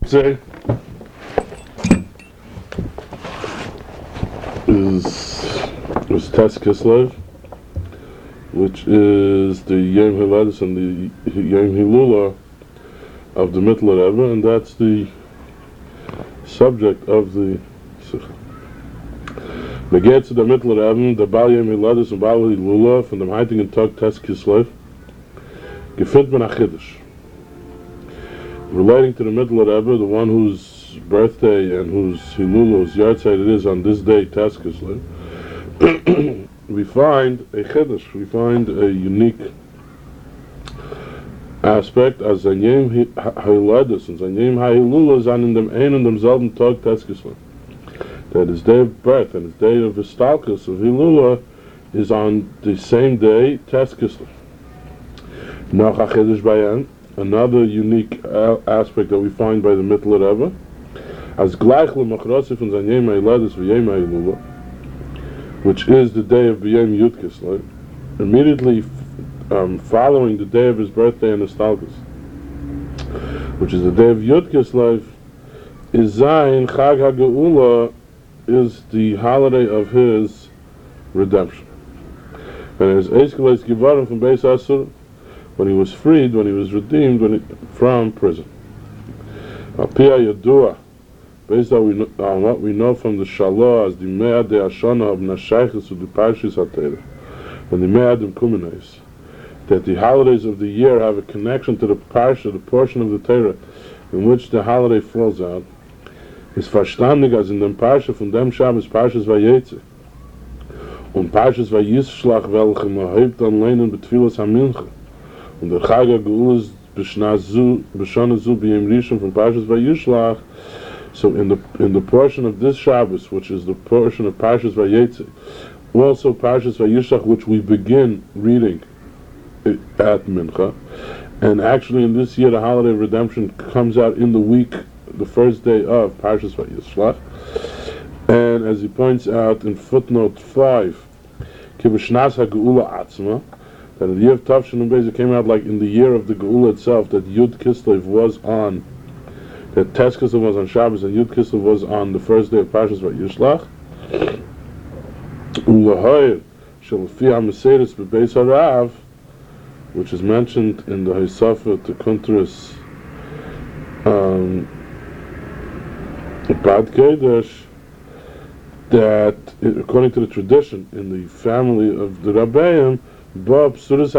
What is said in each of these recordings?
Yotze is Tes Kislev, which is the Yom Hiladus and the Yom Hilula of the Mittler Rebbe, and that's the subject of the Sikha. We get to the Mittler Rebbe, the Baal Yom Hiladus and Baal Hilula from the Heitigen Tag Tes Kislev, gefindt man a Chiddush. Relating to the Mittler Rebbe, the one whose birthday and whose Hilula, whose yahrzeit it is on this day, Tes Kislev, we find a Chiddush, we find a unique aspect as ein Yom Hiladus and ein Yom HaHilula sind in dem einen und demselben Tag Tes Kislev. That his day of birth and his day of Histalkus, of Hilula, is on the same day, Tes Kislev. Noch a Chiddush bayan, another unique aspect that we find by the Mittler Rebbe, as gleich lemachrasi von sein Yom HaHiladus v'Yom HaHilula, which is the day of B'Yom Yud Kislev, immediately following the day of his birthday and Histalkus, which is the day of Yud Kislev, is Zayin Chag HaGeula, is the holiday of his redemption. And as Eiskeles Givarim from Beis Asur, when he was freed, when he was redeemed from prison. Al-Pia Yadua, based on what we know from the Shalah as the Me'ad de Ashana of Nashaychus of the Parshis HaTeirah, and the Me'adim Kumenes, that the holidays of the year have a connection to the Parsha, the portion of the Torah in which the holiday falls out, is verstandig as in dem Parsha von dem Shabbos Parshas Vayetze und Parshas Vayishlach welchem erhebt an Leinen betfilas HaMincha und der Chag HaGeula is B'shana Zu B'Yom Rishon from Parshas Vayishlach. So in the portion of this Shabbos, which is the portion of Parshas Vayetze, also Parshas Vayishlach, which we begin reading at Mincha, and actually in this year the holiday of redemption comes out in the week, the first day of Parshas Vayishlach, and as he points out in footnote 5, Kibishnas HaGeula Atzma, that the year of Tavshin and Beis came out like in the year of the Geula itself, that Yud Kislev was on, that Tes Kislev was on Shabbos and Yud Kislev was on the first day of Parshas Vayishlach. Ulahoyer Shalafi HaMeseres B'Beis HaRav, which is mentioned in the Hisafa to Kuntras Bad Kedesh, that according to the tradition in the family of the Rabbeim, the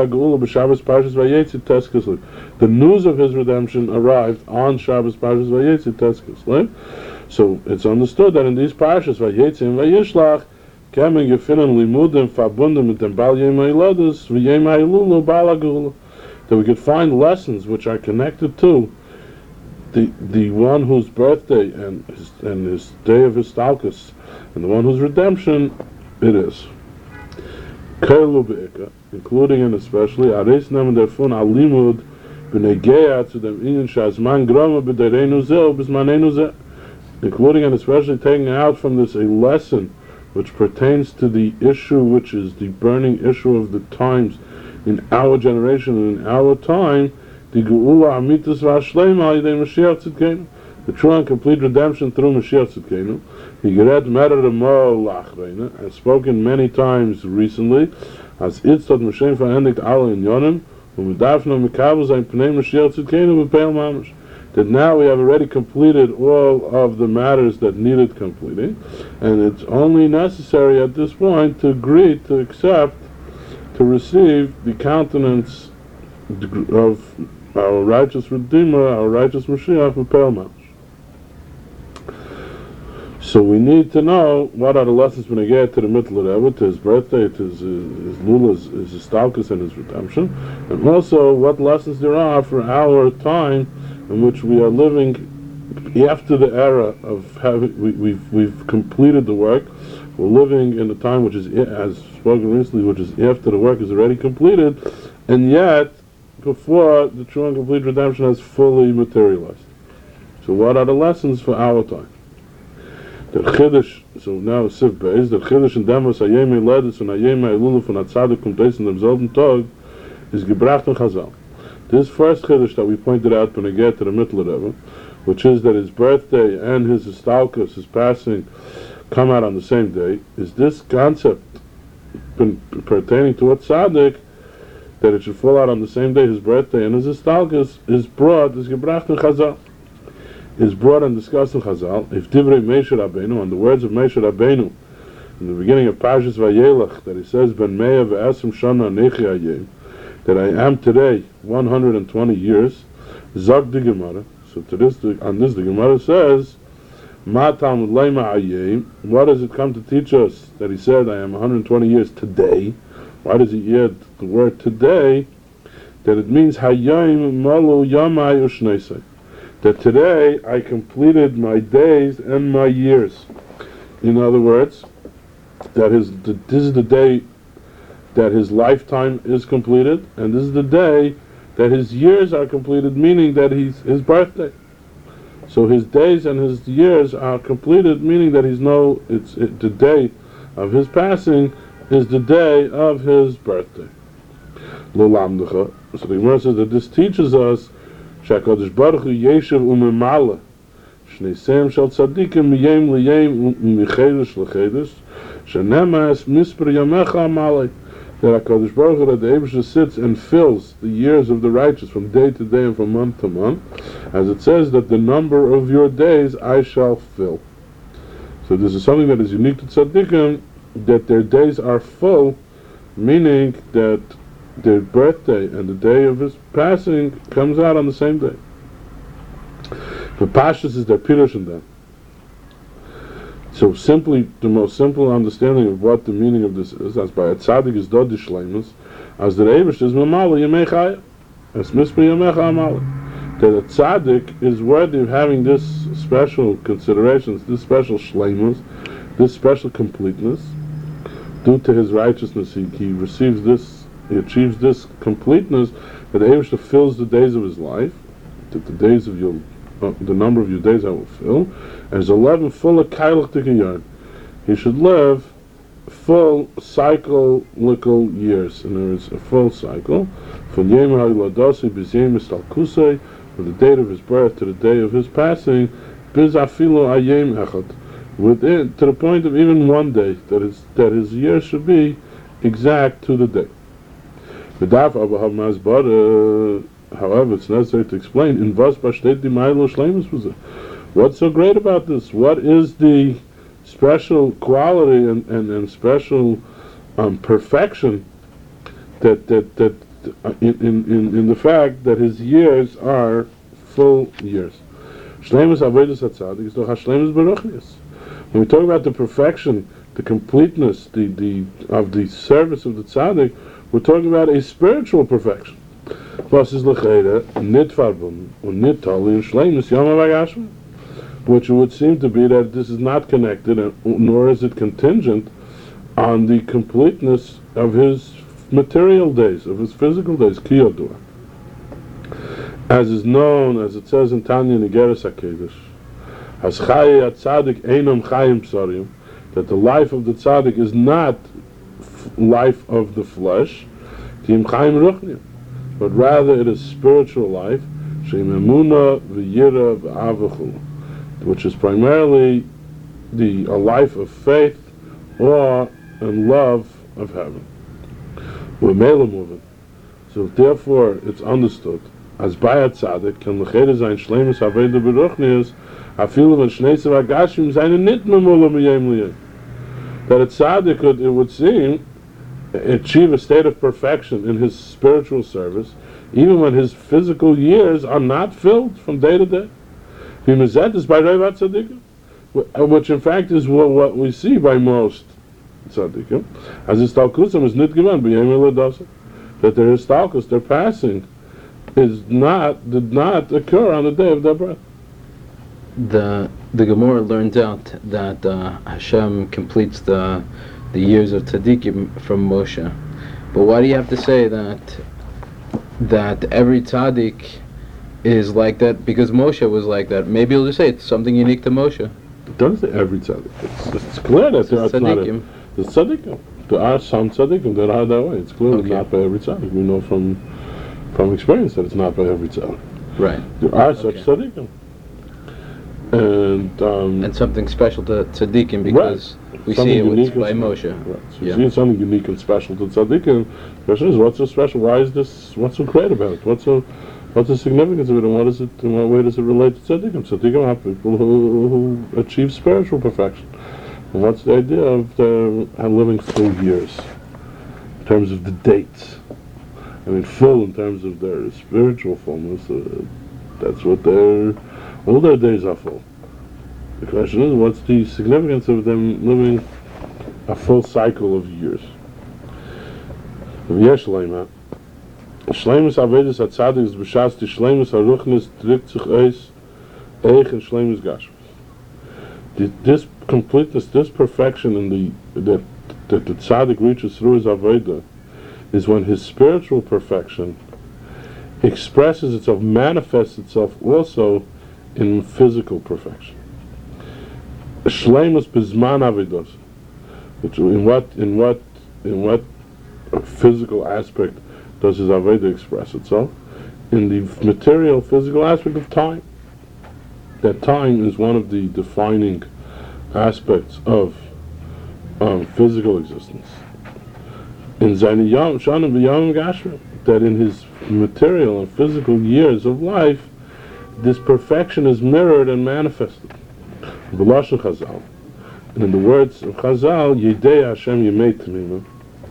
news of his redemption arrived on Shabbos Parshas Vayetze Tes Kislev. So it's understood that in these Parshas Vayetze and Vayishlach kamen gefinnen limudim verbunden mit dem Baal Yom HaHiladus v'Yom HaHilula Baal HaGeula, that we could find lessons which are connected to the one whose birthday and his day of Histalkus and the one whose redemption it is. Keilu be'ika, including and especially areis nemen derfun alimud b'negeya to dem inyan shazman grama b'dereinu zeh b'zmanenu zeh, including and especially taking out from this a lesson which pertains to the issue which is the burning issue of the times in our generation and in our time, the geula amitus v'ashleima yidei Mashiach tzidkenu, the true and complete redemption through Mashiach tzidkenu. He gered merer mo lachreina, has spoken many times recently, as itzad Mashem verendigt alle in yonim, umidafno mikavu zayin pnei Mashiach tzidkenu b'peil mamash, that now we have already completed all of the matters that needed completing, and it's only necessary at this point to agree, to accept, to receive the countenance of our righteous Redeemer, our righteous Mashiach b'peil mamash. So we need to know what are the lessons when we get to the Mittler Rebbe, to his birthday, to his Lula, his Histalkus and his redemption, and also what lessons there are for our time in which we are living after the era of having, we've completed the work. We're living in a time which is, as spoken recently, which is after the work is already completed, and yet before the true and complete redemption has fully materialized. So what are the lessons for our time? The Chiddush, so now Sif Beis, the Chiddush in Demos Hayem HaLedus and Hayem HaElula von HaTzadik und Deis in demselben Tag is gebracht in Chazal. This first Chiddush that we pointed out when we get to the Mittler Rebbe which is that his birthday and his istalkus, his passing, come out on the same day, is this concept pertaining to a tzaddik, that it should fall out on the same day, his birthday and his istalkus, is brought, is gebracht in Chazal, is brought and discussed in Chazal, if Divrei Moshe Rabbeinu, on the words of Moshe Rabbeinu, in the beginning of Parshas Vayelech, that he says, Ben Me'ah ve'esrim shana nechi hayem, that I am today 120 years, Zog the Gemara. So on this the Gemara says, Ma Talmud Leima Hayem. What does it come to teach us that he said I am 120 years today? Why does he add the word today? That it means Hayem Malu Yamai Ushneisei. That today I completed my days and my years. In other words, that this is the day that his lifetime is completed, and this is the day that his years are completed, meaning that his birthday. So his days and his years are completed, meaning that the day of his passing is the day of his birthday. L'lamdecha. So the Gemara says that this teaches us Shakadosh Baruch Hu Yeshiv Umemala Shnei Seim Shel Tzadikim Miyem Liyem Michedesh Lechedesh Shenemas Misper Yamecha Amalei. That HaKadosh Baruch Hu, that the Eibusha sits and fills the years of the righteous from day to day and from month to month, as it says that the number of your days I shall fill. So this is something that is unique to tzaddikim, that their days are full, meaning that their birthday and the day of his passing comes out on the same day. The Pashtus is their Pirush in them. So simply, the most simple understanding of what the meaning of this is, as by a tzaddik is dod shleimus, as the Eibush is mamala yemei chaya, as misper yamecha amala. That a tzaddik is worthy of having this special considerations, this special shleimus, this special completeness. Due to his righteousness, he receives this, he achieves this completeness, that the Eibush fills the days of his life, that the days of your the number of your days I will fill, as 11 full of kailach tikayard. He should live full cyclical years, and there is a full cycle from Yom HaYiladasi B'Yom Istalkusei, from the date of his birth to the day of his passing, Biz Afilu Ayem Echad, within to the point of even one day, that his year should be exact to the day. V'daf Abraham Mazbar. However, it's necessary to explain in Vas Bashtet Dimaylo Shleimus was it. What's so great about this? What is the special quality and special perfection that in the fact that his years are full years? Shleimus Avodas HaTzadik is doch HaShleimus Baruchnius. When we talk about the perfection, the completeness, the of the service of the tzaddik, we're talking about a spiritual perfection. Which it would seem to be that this is not connected, nor is it contingent on the completeness of his material days, of his physical days, kiyodua. As is known, as it says in Tanya Nigeres HaKedesh, as chaye tzaddik einam chayim psarim, that the life of the tzaddik is not life of the flesh, tim chayim ruchnim, but rather it is spiritual life, she'emuna v'yira v'avachu, which is primarily a life of faith, awe, and love of heaven. We're mele moving. So therefore, it's understood as bayat tzaddik can l'cheder sein shleimus haveda beruchnius afilu v'shneisav agashim seine nit memula miyem liyem. That a tzaddik could, it would seem, achieve a state of perfection in his spiritual service, even when his physical years are not filled from day to day. Is by Reivat Tzaddikim, which in fact is what we see by most Tzaddikim, as his Talkusam is nit given b'yem eladasa, that their Talkus, their passing, did not occur on the day of their birth. The Gemara learns out that Hashem completes the years of tzaddikim from Moshe. But why do you have to say that every tzaddik is like that? Because Moshe was like that. Maybe you'll just say it's something unique to Moshe. It doesn't say every tzaddik. It's clear that there are tzaddikim. The tzaddikim. There are some tzaddikim that are that way. It's clearly not by every tzaddik. We know from experience that it's not by every tzaddik. Right. There are such tzaddikim. and something special to tzaddikim because we see it by Moshe. Right. So you see something unique and special to tzaddikim. The question is, what's so special? Why is this? What's so great about it? What's the significance of it, and what is it? In what way does it relate to tzaddikim? Tzaddikim are people who achieve spiritual perfection. And what's the idea of living full years in terms of the dates? I mean, full in terms of their spiritual fullness. That's what all their days are full. The question is, what's the significance of them living a full cycle of years? Shleimus Avedis HaTzadik is b'shas the Shleimus HaRuchnis drückt sich aus Eich and Shleimus Gashmis. This completeness, this perfection that the Tzaddik reaches through his Aveda is when his spiritual perfection expresses itself, manifests itself also in physical perfection. Shleimus Bizman Avedos, which in what physical aspect does his Aveda express itself? In the material, physical aspect of time. That time is one of the defining aspects of physical existence. In Zayne Yom Shanim V'Yom Gashmi, that in his material and physical years of life, this perfection is mirrored and manifested. B'Lashon Chazal, and in the words of Chazal, Yidei Hashem Yemei Tamimim,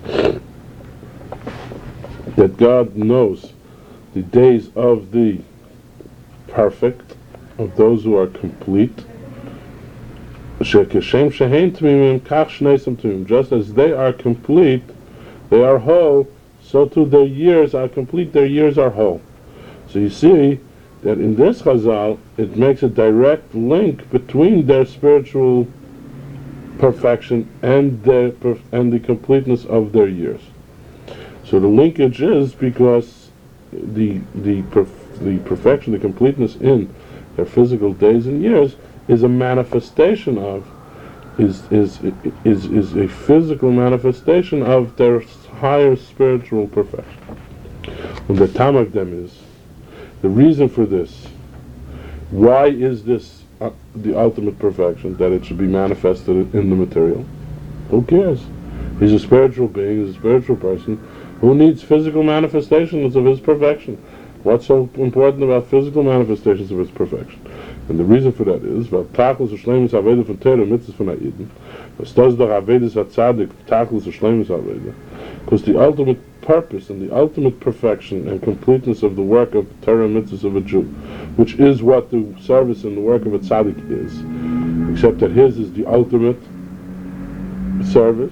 that God knows the days of the perfect, of those who are complete. Just as they are complete, they are whole, so too their years are complete, their years are whole. So you see that in this Chazal, it makes a direct link between their spiritual perfection and the completeness of their years. So the linkage is because the perfection, the completeness in their physical days and years is a manifestation of, is a physical manifestation of their higher spiritual perfection. And the tam of them is, the reason for this, why is this the ultimate perfection, that it should be manifested in the material? Who cares? He's a spiritual being, he's a spiritual person, who needs physical manifestations of his perfection? What's so important about physical manifestations of his perfection? And the reason for that is, because the ultimate purpose and the ultimate perfection and completeness of the work of Torah mitzvahs of a Jew, which is what the service and the work of a tzaddik is, except that his is the ultimate service.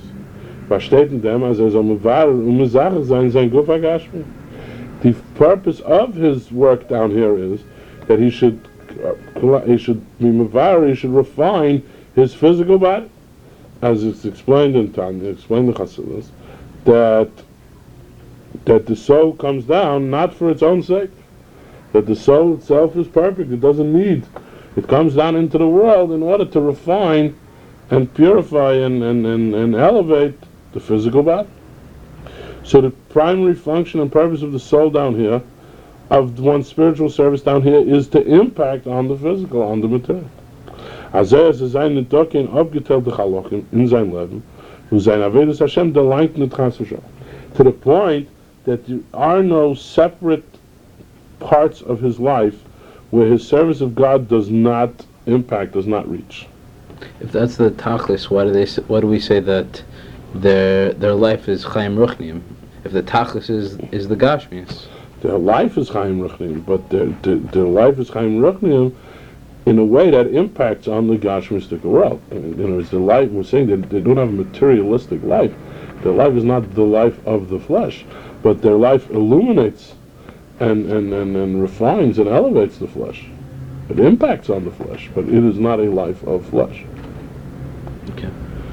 The purpose of his work down here is that he should be mevar, he should refine his physical body, as it's explained in Tanya, explained in Chassidus, that the soul comes down not for its own sake, that the soul itself is perfect, it doesn't need, it comes down into the world in order to refine and purify and elevate the physical body. So the primary function and purpose of the soul down here, of one's spiritual service down here, is to impact on the physical, on the material. To the point that there are no separate parts of his life where his service of God does not impact, does not reach. If that's the tachlis, why do we say that their life is Chaim Ruchniim? If the tachlis is the Gashmias, their life is Chaim Ruchniim, but their life is Chaim Ruchniim in a way that impacts on the Gashmistic world. Their life, we're saying that they don't have a materialistic life. Their life is not the life of the flesh, but their life illuminates and refines and elevates the flesh. It impacts on the flesh, but it is not a life of flesh. Okay.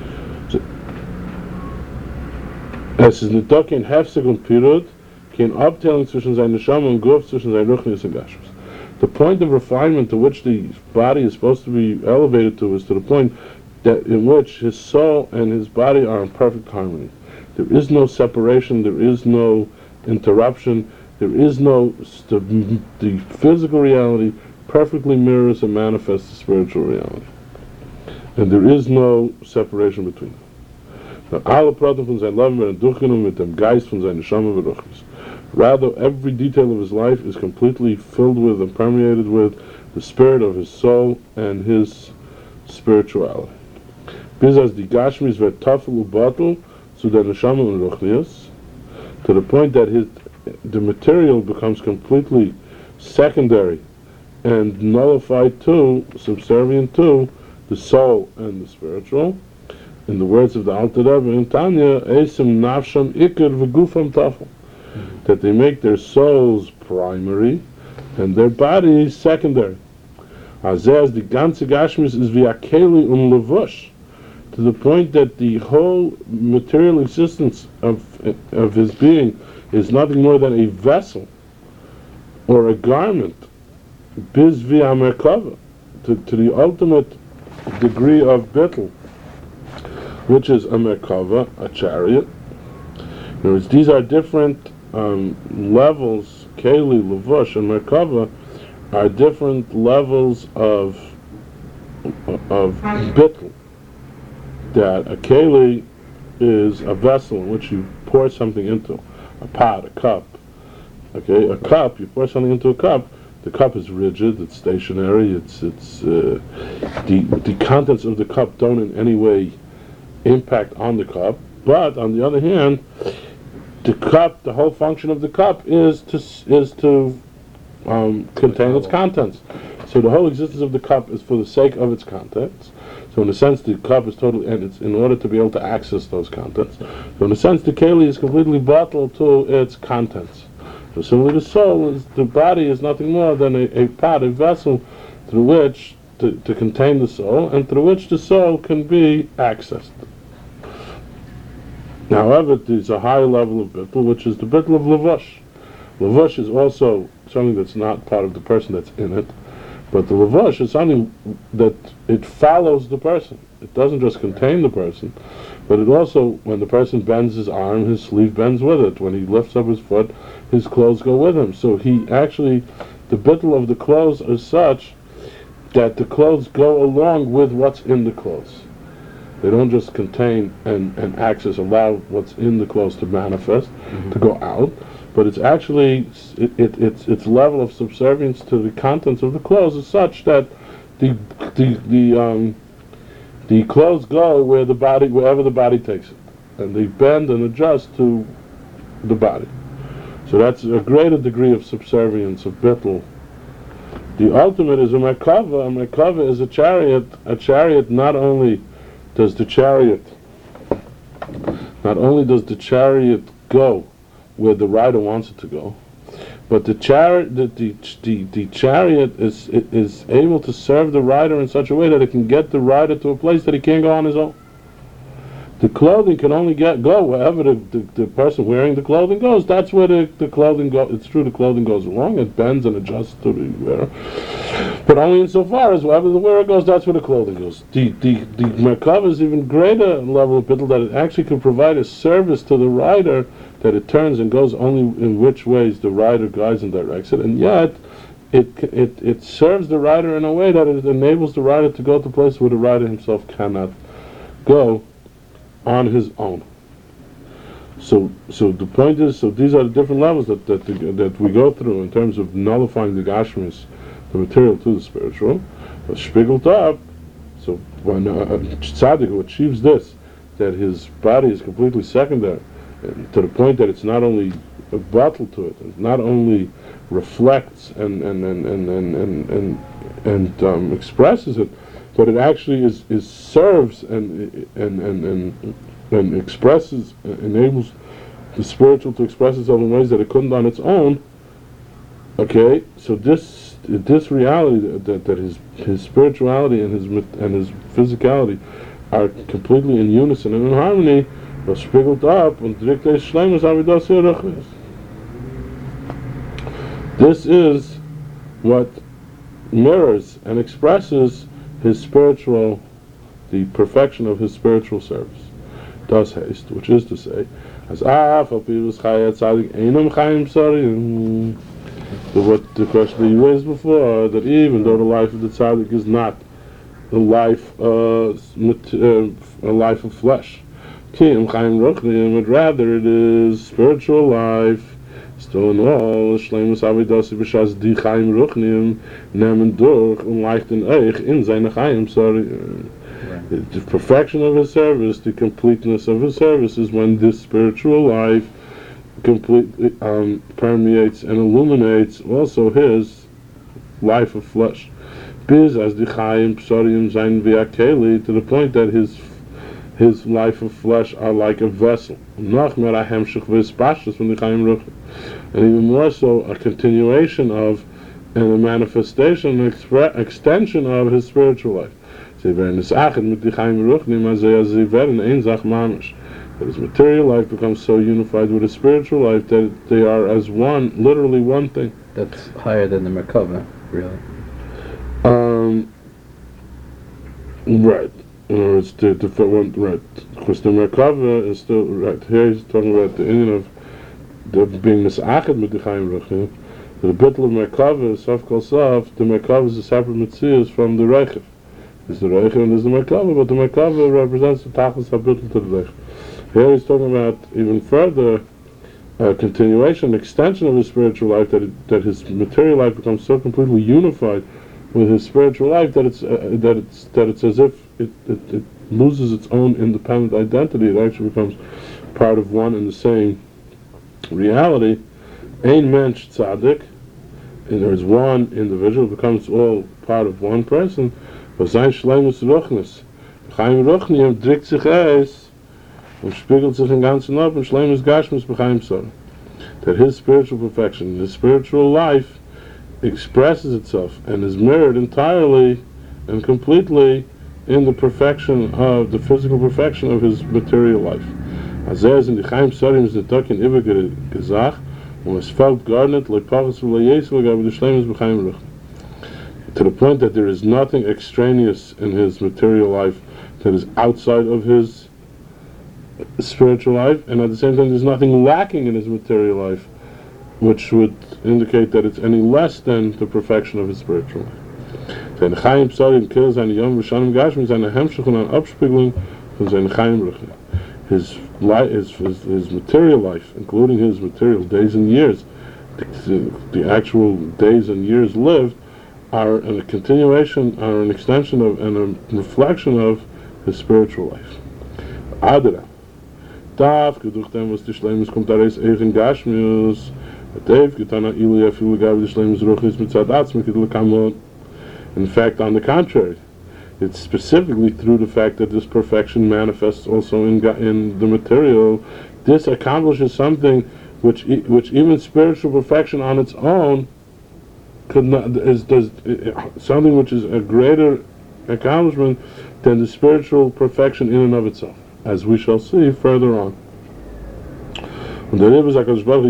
Es ist nicht doch kein Hefzig und Pirut, kein Abteilung zwischen seinem Neshama und Guf, zwischen seinem Ruchnius und Gashmis. The point of refinement to which the body is supposed to be elevated to is to the point that in which his soul and his body are in perfect harmony. There is no separation, there is no interruption, there is no the physical reality perfectly mirrors and manifests the spiritual reality. And there is no separation between them. Now, alle Praten von seinem Leben werden durchgenommen mit dem Geist von seiner Neshama v'ruchnis. Rather, every detail of his life is completely filled with and permeated with the spirit of his soul and his spirituality. Bis as die Gashmis wird tafel ubatel zu der Neshama v'ruchnis, to the point that the material becomes completely secondary and nullified to, subservient to, the soul and the spiritual. In the words of the Alter Rebbe in Tanya, Esim nafsham ikar v'gufam tafel, that they make their souls primary and their bodies secondary. Azaz the ganze Gashmis is via keli levush, to the point that the whole material existence of his being is nothing more than a vessel or a garment, biz via merkava, to the ultimate degree of bittul, which is a merkava, a chariot. In other words, these are different levels. Keli, levush, and merkava are different levels of bittul. That a keli is a vessel in which you pour something into, a pot, a cup. Okay, a cup, you pour something into a cup, the cup is rigid, it's stationary, the contents of the cup don't in any way impact on the cup, but on the other hand, the whole function of the cup is to contain its contents. So the whole existence of the cup is for the sake of its contents. So in a sense, the cup is totally, and it's in order to be able to access those contents. So in a sense, the keli is completely bottled to its contents. So similarly, the body is nothing more than a pot, a vessel, through which to contain the soul, and through which the soul can be accessed. However, there's a higher level of bittul, which is the bittul of levush. Levush is also something that's not part of the person that's in it, but the levush is something that it follows the person. It doesn't just contain the person, but it also, when the person bends his arm, his sleeve bends with it. When he lifts up his foot, his clothes go with him. So he actually, the bittul of the clothes is such that the clothes go along with what's in the clothes. They don't just contain and access, allow what's in the clothes to manifest, to go out, but it's actually, its level of subservience to the contents of the clothes is such that the clothes go wherever the body takes it, and they bend and adjust to the body. So that's a greater degree of subservience, of bittul. The ultimate is a merkava. A merkava is a chariot. A chariot not only does the chariot go where the rider wants it to go, but the chariot is able to serve the rider in such a way that it can get the rider to a place that he can't go on his own. The clothing can only go wherever the person wearing the clothing goes. That's where the clothing goes. It's true, the clothing goes along, it bends and adjusts to the wearer, but only insofar as wherever the wearer goes, that's where the clothing goes. The merkava is even greater level of bittul, that it actually can provide a service to the rider, that it turns and goes only in which ways the rider guides and directs it, and yet it serves the rider in a way that it enables the rider to go to places where the rider himself cannot go on his own. So the point is, so these are the different levels that we go through in terms of nullifying the gashmis, the material, to the spiritual. But spiegeled up, so when a tzaddik who achieves this, that his body is completely secondary, to the point that it's not only a bottle to it, it not only reflects and expresses it, but it actually serves and expresses, enables the spiritual to express itself in ways that it couldn't on its own. Okay, so this reality that his spirituality and his physicality are completely in unison and in harmony, was spiegeled up und direkt ist Schleimus, aber das hier doch ist. This is what mirrors and expresses his spiritual, the perfection of his spiritual service. Das heißt, which is to say, as af al pirus chayat tzadik einam chayim sarim, what the question that you raised before, that even though the life of the tzaddik is not a life, a life of flesh, but rather it is spiritual life. Still in all, Shleimus Avidasi b'shas di Chaim Ruchnim nemen durch und leichten Eich in seine Chaim. The perfection of his service, the completeness of his service, is when this spiritual life completely permeates and illuminates also his life of flesh. Biz as the Chaim Psarium sein v'akeli, to the point that his life of flesh are like a vessel. Noch mer a hemshich v'espashus from the Chaim Ruchnim. And even more so, a continuation of and a manifestation, an extension of his spiritual life. That his material life becomes so unified with his spiritual life that they are as one, literally one thing. That's higher than the Merkava, really. Right. In other words, right. Because the Merkava is still, right, here he's talking about the Indian of being misachad with the Chaim Ruchnim. The bittul of Merkava is Sof Kol Sof. The Merkava is a separate mitzvah from the Reichev. There's the Reichev and there's the Merkava, but the Merkava represents the Tachlis HaBittul to the Reichev. Here he's talking about even further continuation, extension of his spiritual life, that his material life becomes so completely unified with his spiritual life that it's as if it loses its own independent identity. It actually becomes part of one and the same reality. Ein mensch tzaddik, and there is one individual, becomes all part of one person. Was sein Shleimus Ruchnis. Chaim Ruchnium drückt sich aus und spiegelt sich im Ganzen ab und Shleimus Gashmis b'Chaim Sor. That his spiritual perfection, his spiritual life, expresses itself and is mirrored entirely and completely in the perfection of the physical perfection of his material life. As in the Chaim Sorim is the Tokin Iber Gezach, and was felt garnet like Pachas V'Layesu Gab the Shleimus b'Chaim Ruchni. To the point that there is nothing extraneous in his material life that is outside of his spiritual life, and at the same time there's nothing lacking in his material life which would indicate that it's any less than the perfection of his spiritual life. Sein Chaim Psarim kills seine Yom V'Shanim Gashmi, seine Hemshach und eine Abspiegelung von seinem Chaim Ruchni. His material life, including his material days and years, the actual days and years lived, are a continuation, are an extension of, and a reflection of his spiritual life. Adra. Tav, geduch dem, was die Shleimus kommt areis eigen Gashmius, Tev, getana ilia, filu gav die Shleimus ruchnis mit Zadatz, mit Kittel Kamon. In fact, on the contrary, it's specifically through the fact that this perfection manifests also in the material. This accomplishes something which even spiritual perfection on its own could not, something which is a greater accomplishment than the spiritual perfection in and of itself, as we shall see further on. And therefore the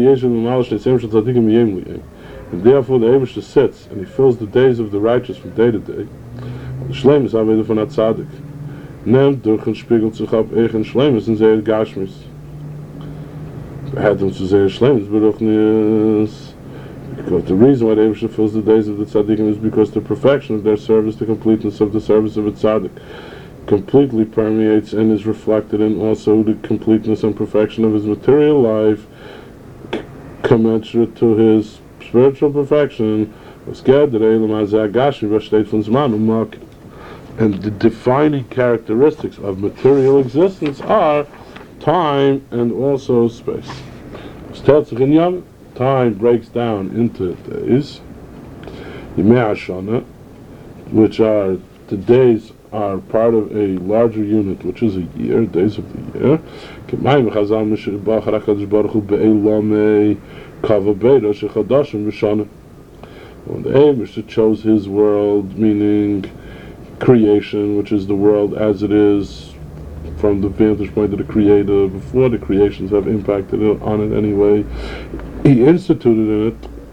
Eibishter sits and he fills the days of the righteous from day to day. Shleimus Aveda von Atzadik. Nehmt durch und spiegelt sich ab eigen Shleimus in seiner Gashmis. Had them to say Shleimus Beruchnis. Because the reason why the Eibishter fills the days of the Tzaddikim is because the perfection of their service, the completeness of the service of a Tzaddik, completely permeates and is reflected in also the completeness and perfection of his material life, commensurate to his spiritual perfection. And the defining characteristics of material existence are time and also space. Time breaks down into days, which are, the days are part of a larger unit, which is a year, days of the year. When the Eibishter chose his world, meaning creation, which is the world as it is from the vantage point of the Creator, before the creations have impacted on it anyway, he instituted in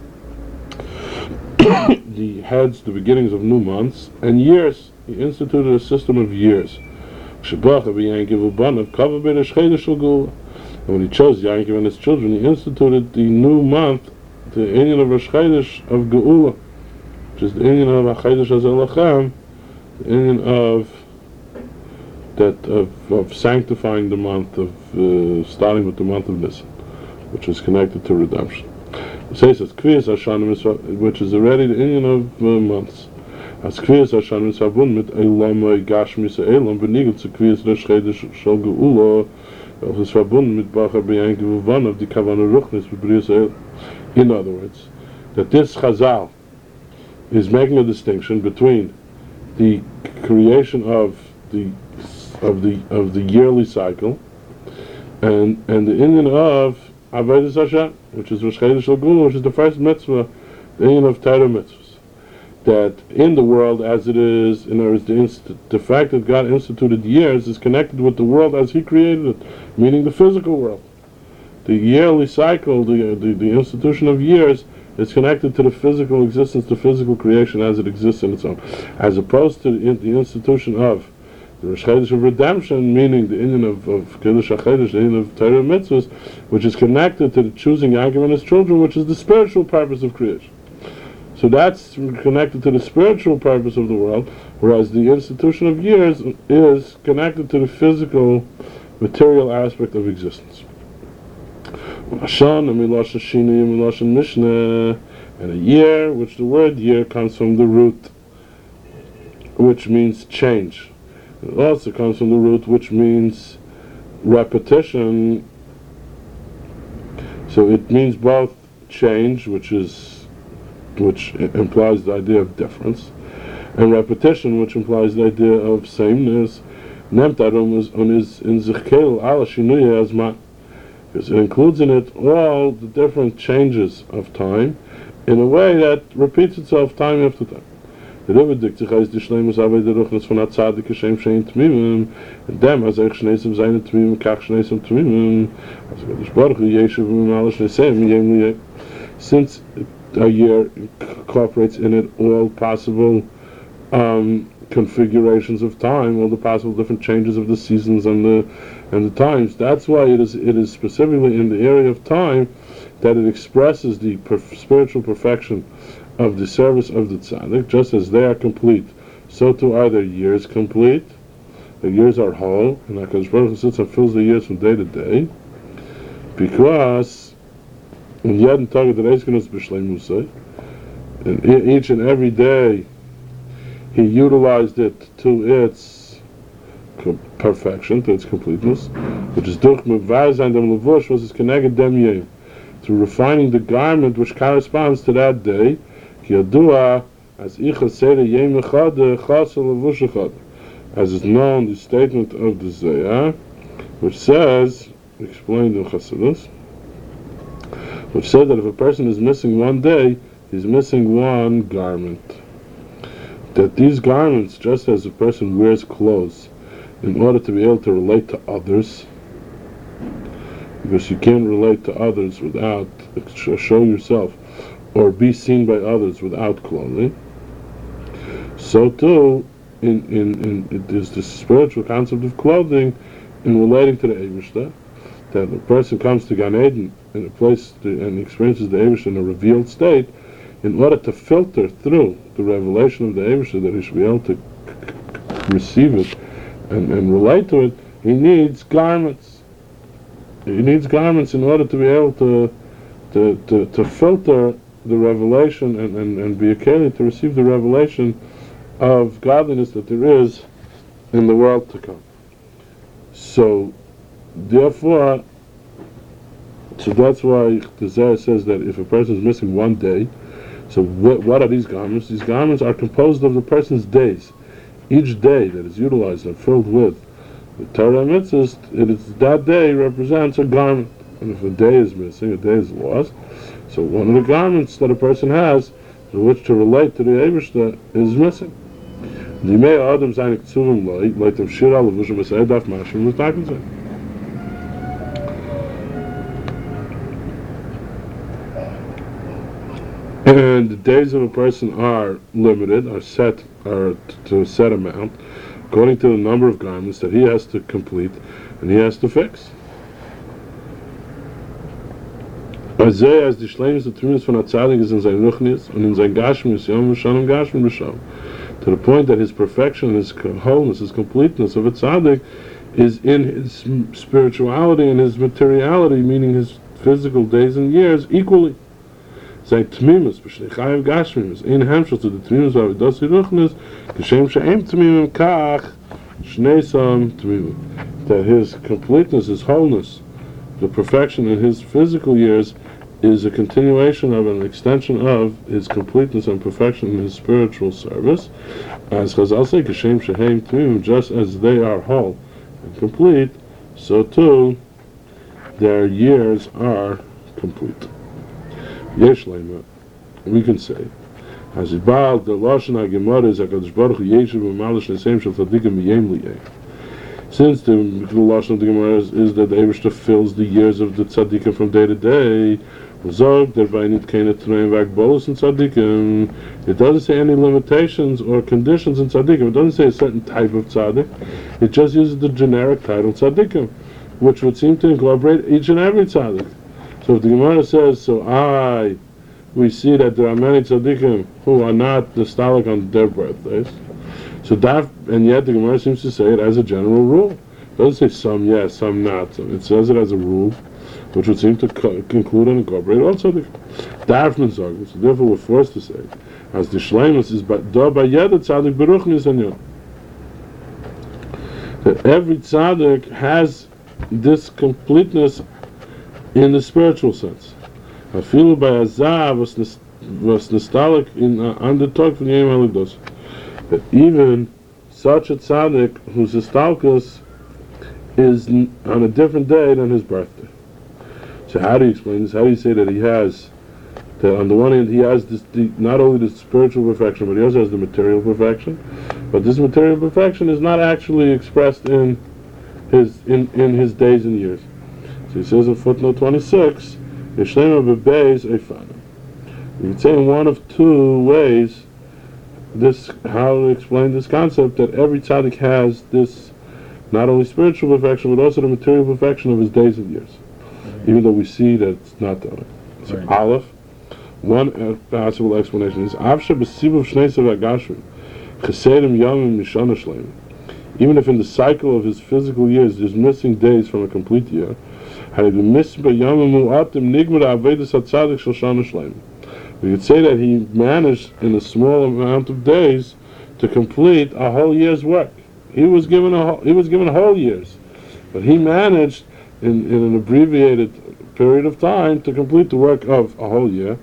it the heads, the beginnings of new months, and years. He instituted a system of years. And when he chose Yankiv and his children, he instituted the new month the Indian of Rosh Chodesh of Geula, which is the Indian of HaChodesh HaZelachem, the Indian of sanctifying the month of, starting with the month of Nisan, which is connected to redemption. It says that Kriyas Hashanim, which is already the Indian of months. As Kriyas Hashanim is verbunden mit Eilam Gashmis Eilam, benigelt zu Kriyas Rosh Chodesh Shel Geula, auch ist verbunden mit Bachar B'Yankiv Uvanav, die Kavanah Ruchnis B'Briyas Eilam. In other words, that this Chazal is making a distinction between the creation of the yearly cycle and the Indian of Avodas Hashem, which is Rosh Chodesh Shel Geula, which is the first mitzvah, the Indian of Torah mitzvahs. That in the world as it is, in other words, the fact that God instituted years is connected with the world as He created it, meaning the physical world. The yearly cycle, the institution of years, is connected to the physical existence, the physical creation as it exists in its own, as opposed to the institution of the Rosh Chodesh of redemption, meaning the Indian of Kiddush HaChodesh, the Indian of Torah mitzvahs, which is connected to the choosing Yaakov and his children, which is the spiritual purpose of creation. So that's connected to the spiritual purpose of the world, whereas the institution of years is connected to the physical, material aspect of existence. And a year, which the word year comes from the root, which means change. It also comes from the root which means repetition. So it means both change, which implies the idea of difference, and repetition, which implies the idea of sameness. Because it includes in it all the different changes of time in a way that repeats itself time after time. The Rebbe dikticha is the shleimus avei der ruchnis von hatzadik Hashem shein tmimim, and dem as eich shneisem seine tmimim kach shneisem tmimim, as Kadosh Baruch Hu yeshuv v'mal shneisem yem liyeh. Since a year incorporates in it all possible configurations of time, all the possible different changes of the seasons and the times. That's why it is specifically in the area of time that it expresses the spiritual perfection of the service of the tzaddik. Just as they are complete, so too are their years complete. The years are whole, and HaKadosh Baruch Hu sits and fills the years from day to day, because in jeden Tag der Eisgenus b'shleimusay, and each and every day He utilized it to its perfection, to its completeness, which is durch mevazayin dem levush, was is keneged dem yom, through refining the garment which corresponds to that day. Ki yadua as icha seder yom echad chasel levush echad, as is known the statement of the Zohar, which says, explained in Chassidus, which said that if a person is missing one day, he's missing one garment. That these garments, just as a person wears clothes in order to be able to relate to others, because you can't relate to others without, show yourself, or be seen by others without clothing, so too, there's this spiritual concept of clothing in relating to the Eibishter, that a person comes to Gan Eden in a place and experiences the Eibishter in a revealed state, in order to filter through the revelation of the Eibishter, that he should be able to receive it and relate to it, he needs garments. He needs garments in order to be able to filter the revelation and be a keli to receive the revelation of godliness that there is in the world to come. So, therefore, that's why the Zohar says that if a person is missing one day, so what are these garments? These garments are composed of the person's days. Each day that is utilized and filled with the Torah mitzvahs, that day represents a garment. And if a day is missing, a day is lost, so one of the garments that a person has to which to relate to the Eibishter is missing. The Yimei Adam seine Ksuvim like the Shira Levushim Esei Daf Mashim L'Taken Zeh. And the days of a person are limited, are to a set amount, according to the number of garments that he has to complete and he has to fix. Als die Schleimus der Tmimus von der Tzadik ist in sein Ruchnis und in sein Gashmius, Yom Shalom Gashmi B'Shalom. To the point that his perfection, his wholeness, his completeness of a tzaddik is in his spirituality and his materiality, meaning his physical days and years, equally. Sein Tmimus, b'shnei chayav gashmimus, in hamshel to the Tmimus of Avidas Ruchnis, Kishem she'em Tmimim kach, shnei sam Tmimim. That his completeness, his wholeness, the perfection in his physical years is a continuation of an extension of his completeness and perfection in his spiritual service. As Chazal say, Kishem shehem Tmimim, just as they are whole and complete, so too their years are complete. Yesh leima, we can say, as Ibal, the Lashon HaGemara is HaKadosh Baruch Hu Yeshiv V'malish Nesem Shel Tzadikim V'yem Liyeh. Since the Lashon of the Gemara is that the Eibishter fills the years of the Tzadikim from day to day, it doesn't say any limitations or conditions in tzaddikim. It doesn't say a certain type of tzaddik. It just uses the generic title tzaddikim, which would seem to incorporate each and every tzaddik. So if the Gemara says, we see that there are many tzaddikim who are not nostalgic on their birthdays. So that, and yet the Gemara seems to say it as a general rule. It doesn't say some yes, some not. It says it as a rule, which would seem to conclude and incorporate all tzaddik. Darfman Zog, so therefore we're forced to say, as the Shleimus is da bayed tzaddik beruchnis anyon, that every tzaddik has this completeness in the spiritual sense. Afilu by azav was nostalgic in undertog from Yom Halidos. That even such a tzaddik whose nostalgus is on a different day than his birthday. So how do you explain this? How do you say that he has, that on the one hand he has not only the spiritual perfection, but he also has the material perfection? But this material perfection is not actually expressed in his days and years. So he says in footnote 26, Yishlema bebeis eifana. You could say in one of two ways how to explain this concept, that every tzaddik has this not only spiritual perfection but also the material perfection of his days and years. Even though we see that it's not that way. So right. Aleph, one possible explanation is Avsha b'sivuv shneisav agashim chesedim yamim mishana shleim. Even if in the cycle of his physical years there's missing days from a complete year, we could say that he managed in a small amount of days to complete a whole year's work. He was given whole years, but he managed in an abbreviated period of time to complete the work of a whole year.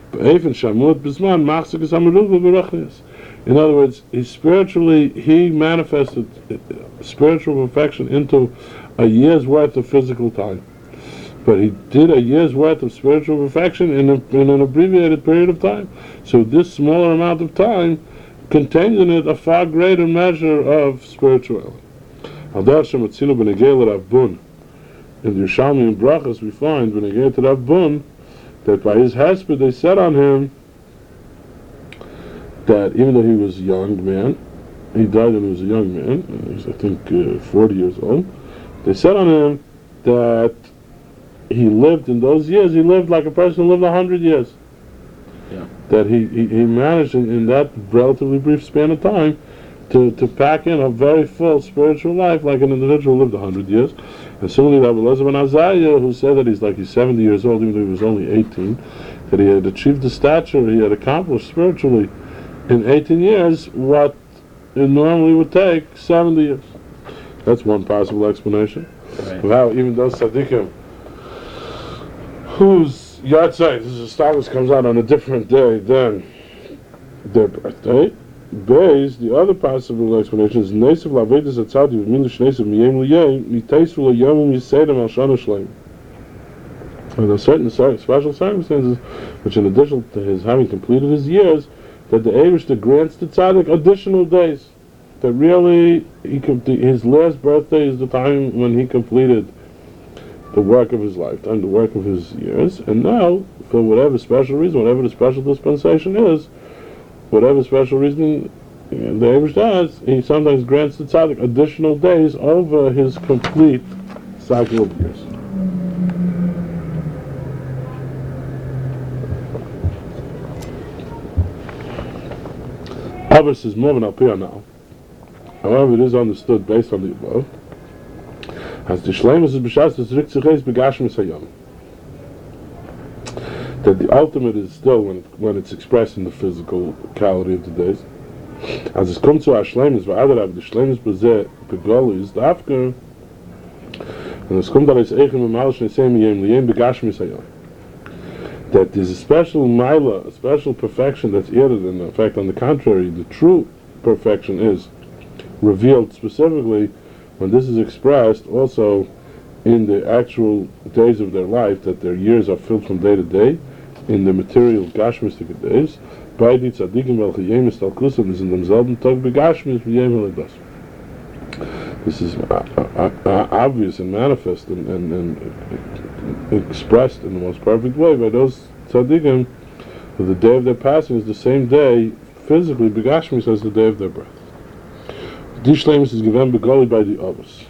In other words, he manifested spiritual perfection into a year's worth of physical time. But he did a year's worth of spiritual perfection in an abbreviated period of time. So this smaller amount of time contains in it a far greater measure of spirituality. In the Yerushalmi and Brachas we find, when he gave to Rav Bun, that by his hesped they said on him that even though he was a young man, he died when he was a young man, he was I think 40 years old, they said on him that he lived in those years, he lived like a person who lived 100 years. Yeah. That he managed in that relatively brief span of time to pack in a very full spiritual life like an individual who lived 100 years. And similarly, Rabbi Elazar ben Azariah, who said that he's 70 years old, even though he was only 18, that he had achieved the stature, he had accomplished spiritually in 18 years what it normally would take 70 years. That's one possible explanation of how even those tzaddikim whose yahrzeit, his status comes out on a different day than their birthday. Base, the other possible explanation is Neisiv Lavedis Atzadi with Milish Neisiv Miyem Liyem Nitaisul Yomim Yisedem Al Shana Shleim. And there are certain special circumstances which, in addition to his having completed his years, that the Eibishter grants the tzaddik additional days. That really, his last birthday is the time when he completed the work of his lifetime, the work of his years, and now, for whatever special reason, whatever the special dispensation is, whatever special reason the Eibishter has, he sometimes grants the tzaddik additional days over his complete cycle of years. Avos is more than Alpiyah now. However, it is understood based on the above as the Shleimus is b'shas is rikziches begashmis hayom. That the ultimate is still when it's expressed in the physicality of the days. As it comes to our Shleimus, v'adarav the Shleimus b'zeh begoli is the after, and it's come to us eichem v'mal shneisem yem liyem begashmis hayom. That there's a special maila, a special perfection that's added, and in fact, on the contrary, the true perfection is revealed specifically when this is expressed also in the actual days of their life, that their years are filled from day to day in the material gashmistic days. By the tzaddikim v'al talkusim is in themselves tog begashmis v'yem haladas. This is obvious and manifest and expressed in the most perfect way by those tzaddikim that the day of their passing is the same day physically begashmis as the day of their birth. Die Shleimus is given begoli by the others.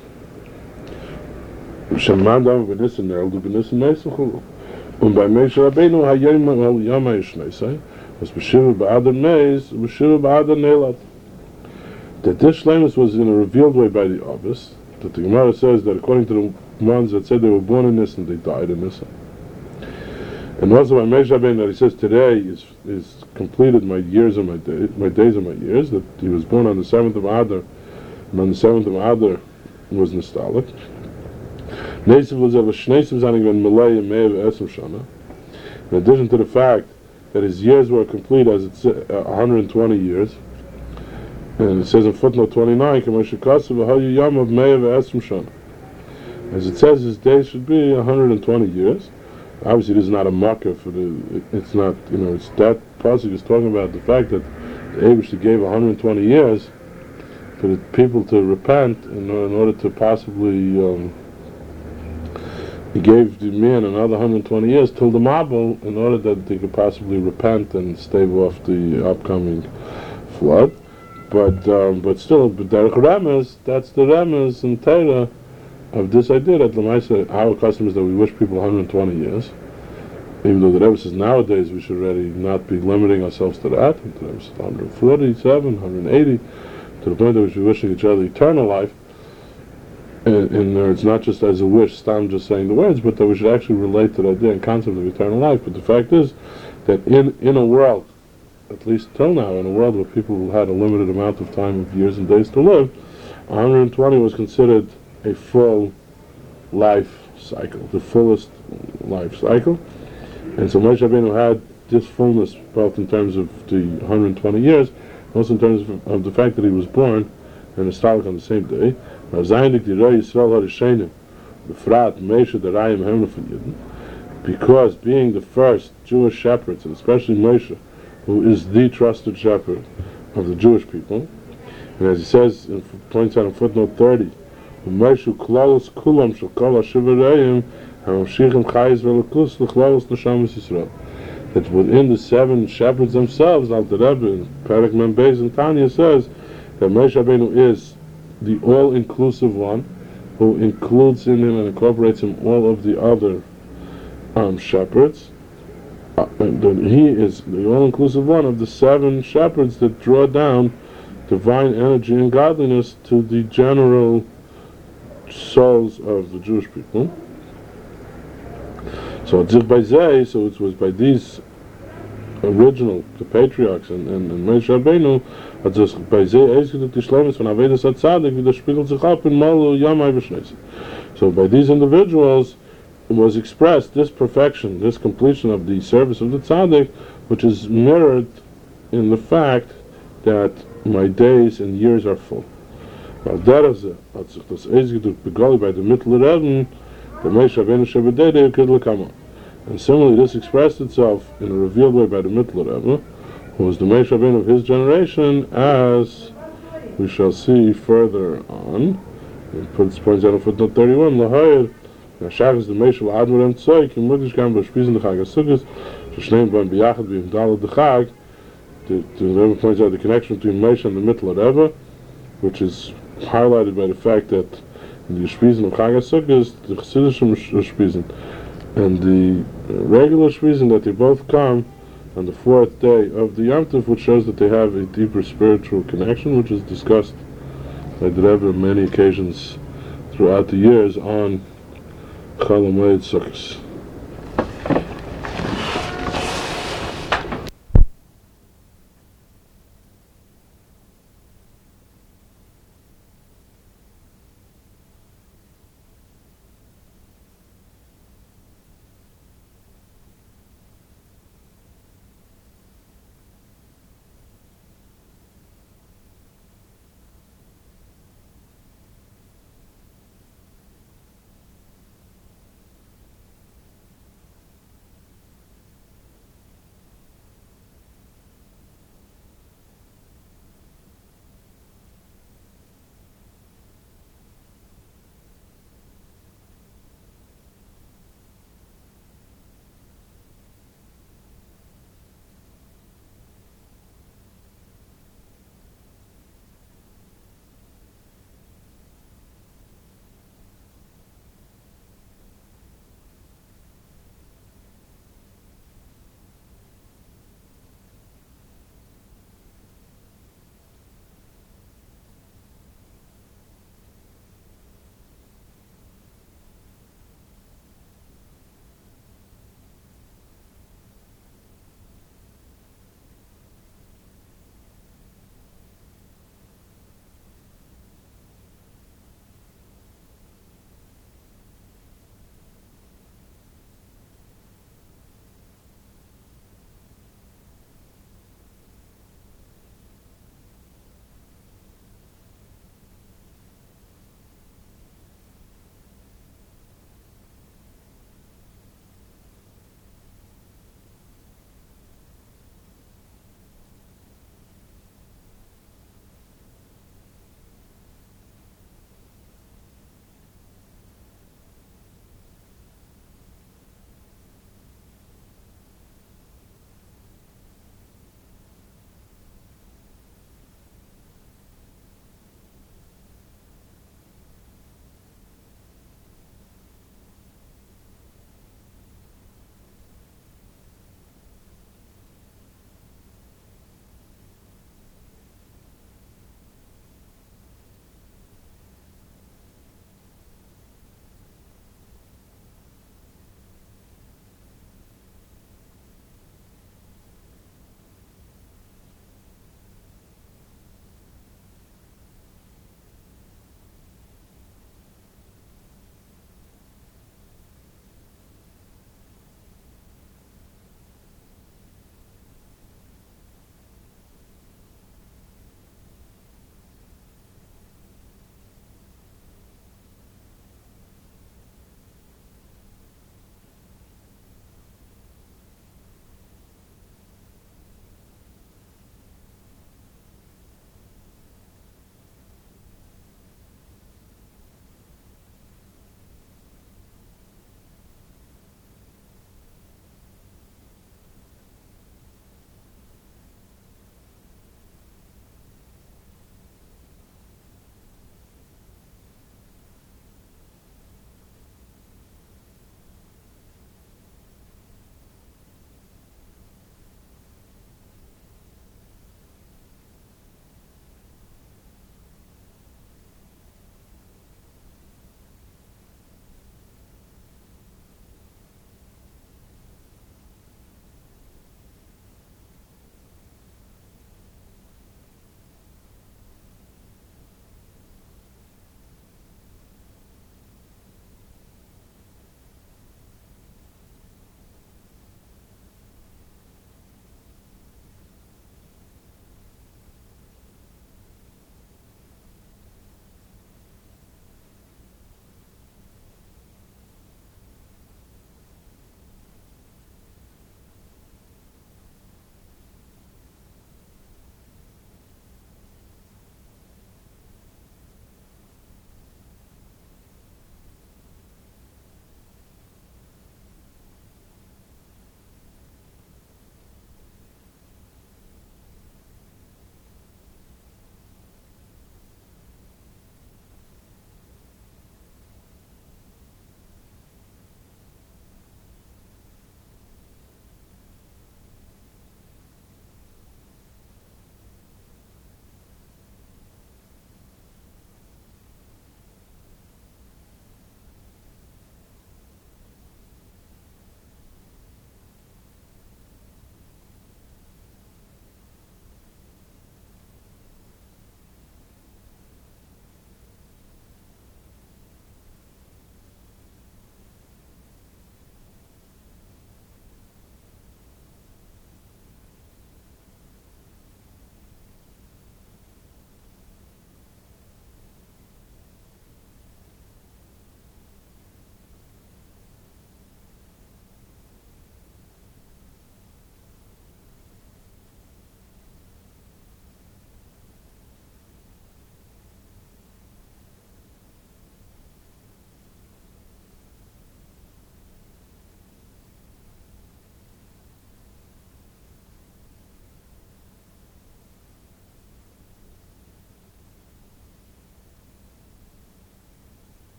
Shemandam v'nissen nerdu v'nissen meisachulu. Und bei Moshe Rabbeinu hayom al-yom ha'yishneisai was b'shiva ba'adar meiz b'shiva ba'adar neilad. That this Shleimus was in a revealed way by the others. That the Gemara says that according to the ones that said they were born in Nisan, they died in Nisan. And also by Moshe Rabbeinu that he says today is completed my years of my days of my years. That he was born on the 7th of Adar. And on the 7th of Adar was Nistalik. Neisiv was of a Shneisiv Zanig ben Malay and Me'ev Esem Shana. In addition to the fact that his years were complete as it's 120 years. And it says in footnote 29, Kamoshe Kasav V'hayu Yom of Me'ev Esem Shana. As it says, his days should be 120 years. Obviously, this is not a marker for it's not, it's that pasuk is talking about the fact that the Eibishter gave 120 years for the people to repent in order to possibly, he gave the man another 120 years till the Mabul in order that they could possibly repent and stave off the upcoming flood. But still, Derech Remez, that's the Remez in Torah of this idea that Lamaisa, our custom is that we wish people 120 years. Even though the Rebbe says nowadays we should already not be limiting ourselves to that. The Rebbe says 147, 180, to the point that we should be wishing each other eternal life. And it's not just as a wish, I'm just saying the words, but that we should actually relate to the idea and concept of eternal life. But the fact is that in a world, at least till now, in a world where people had a limited amount of time of years and days to live, 120 was considered a full life cycle, the fullest life cycle. And so Moshe Rabbeinu had this fullness both in terms of the 120 years, also in terms of the fact that he was born and established on the same day. Because being the first Jewish shepherds, and especially Moshe, who is the trusted shepherd of the Jewish people, and as he says, points out in footnote 30, that within the 7 shepherds themselves, Alter Rebbe in Perek Mem Beis and Tanya says that Moshe Rabbeinu is the all-inclusive one who includes in him and incorporates in all of the other shepherds. And that he is the all-inclusive one of the 7 shepherds that draw down divine energy and godliness to the general souls of the Jewish people. So it was by these original, the patriarchs and Moshe Rabbeinu, so by these individuals it was expressed this perfection, this completion of the service of the tzaddik, which is mirrored in the fact that my days and years are full. By the middle Rebbe, the Moshe Rabbeinu Shebedei could come. And similarly, this expressed itself in a revealed way by the Mittler Rebbe, who was the Moshe Rabbeinu of his generation, as we shall see further on. It points out in footnote 31, L'hayr, Nashach is the Moshe L'admar Emtzoi, Kim Mudish Gam B'Shpizin D'Chag HaSukkos, Sheshneim B'Am B'Yachad B'Yim Dalad D'Chag. The Rebbe points out the connection between Moshe and the Mittler Rebbe, which is highlighted by the fact that in the Shpizin of Chag HaSukkos, the Chassidish Shpizin, and the regular Shpizin, that they both come on the fourth day of the Yom Tov, which shows that they have a deeper spiritual connection, which is discussed by the Rebbe on many occasions throughout the years on Chol Hamoed Sukkos.